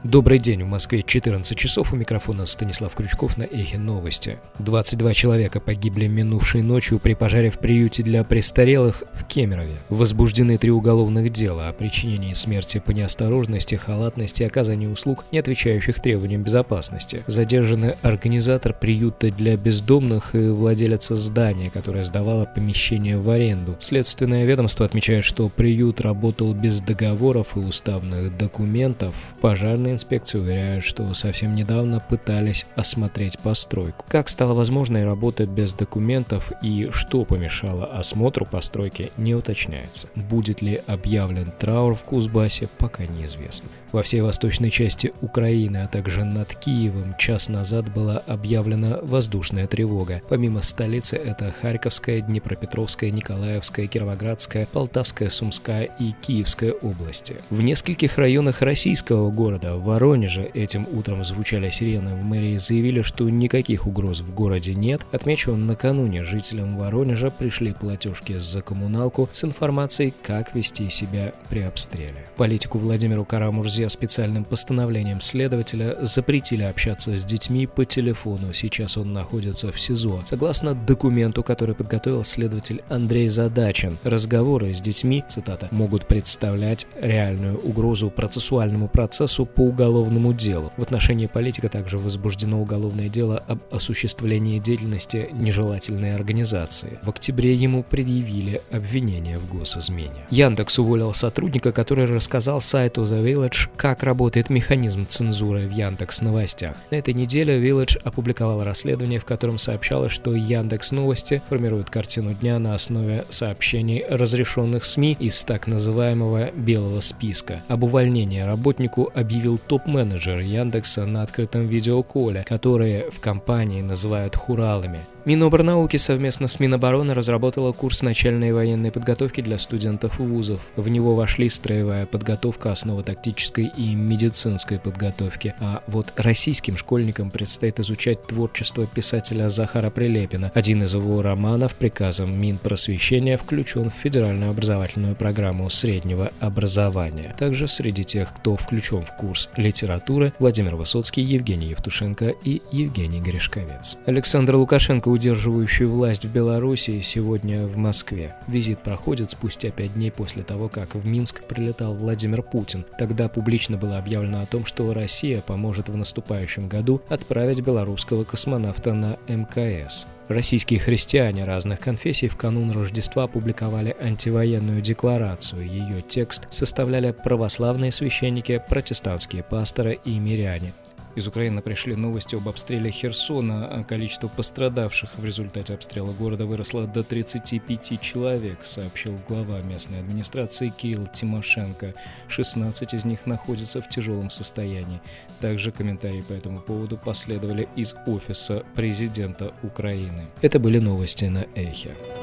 Добрый день, в Москве 14 часов, у микрофона Станислав Крючков на Эхе Новости. 22 человека погибли минувшей ночью при пожаре в приюте для престарелых в Кемерове. Возбуждены 3 уголовных дела о причинении смерти по неосторожности, халатности и оказании услуг, не отвечающих требованиям безопасности. Задержаны организатор приюта для бездомных и владелица здания, которое сдавало помещение в аренду. Следственное ведомство отмечает, что приют работал без договоров и уставных документов. Пожарные инспекции уверяют, что совсем недавно пытались осмотреть постройку. Как стала возможной работа без документов и что помешало осмотру постройки, не уточняется. Будет ли объявлен траур в Кузбассе, пока неизвестно. Во всей восточной части Украины, а также над Киевом час назад была объявлена воздушная тревога. Помимо столицы, это Харьковская, Днепропетровская, Николаевская, Кировоградская, Полтавская, Сумская и Киевская области. В нескольких районах российского города, в Воронеже, этим утром звучали сирены. В мэрии заявили, что никаких угроз в городе нет. Отмечу, накануне жителям Воронежа пришли платежки за коммуналку с информацией, как вести себя при обстреле. Политику Владимиру Кара-Мурзе специальным постановлением следователя запретили общаться с детьми по телефону. Сейчас он находится в СИЗО. Согласно документу, который подготовил следователь Андрей Задачин, разговоры с детьми, цитата, могут представлять реальную угрозу процессуальному процессу по уголовному делу. В отношении политика также возбуждено уголовное дело об осуществлении деятельности нежелательной организации. В октябре ему предъявили обвинение в госизмене. Яндекс уволил сотрудника, который рассказал сайту The Village, как работает механизм цензуры в Яндекс.Новостях. На этой неделе Village опубликовал расследование, в котором сообщалось, что Яндекс.Новости формирует картину дня на основе сообщений разрешенных СМИ из так называемого белого списка. Об увольнении работнику объявил топ-менеджер Яндекса на открытом видеоколе, которые в компании называют хуралами. Минобрнауки совместно с Минобороны разработала курс начальной военной подготовки для студентов вузов. В него вошли строевая подготовка, основа тактической и медицинской подготовки. А вот российским школьникам предстоит изучать творчество писателя Захара Прилепина. Один из его романов приказом Минпросвещения включен в федеральную образовательную программу среднего образования. Также среди тех, кто включен в курс литературы, Владимир Высоцкий, Евгений Евтушенко и Евгений Гришковец. Александр Лукашенко, удерживающий власть в Белоруссии, сегодня в Москве. Визит проходит спустя 5 дней после того, как в Минск прилетал Владимир Путин. Тогда публично было объявлено о том, что Россия поможет в наступающем году отправить белорусского космонавта на МКС. Российские христиане разных конфессий в канун Рождества опубликовали антивоенную декларацию. Ее текст составляли православные священники, протестантские пасторы и миряне. Из Украины пришли новости об обстреле Херсона, а количество пострадавших в результате обстрела города выросло до 35 человек, сообщил глава местной администрации Кирилл Тимошенко. 16 из них находятся в тяжелом состоянии. Также комментарии по этому поводу последовали из офиса президента Украины. Это были новости на Эхе.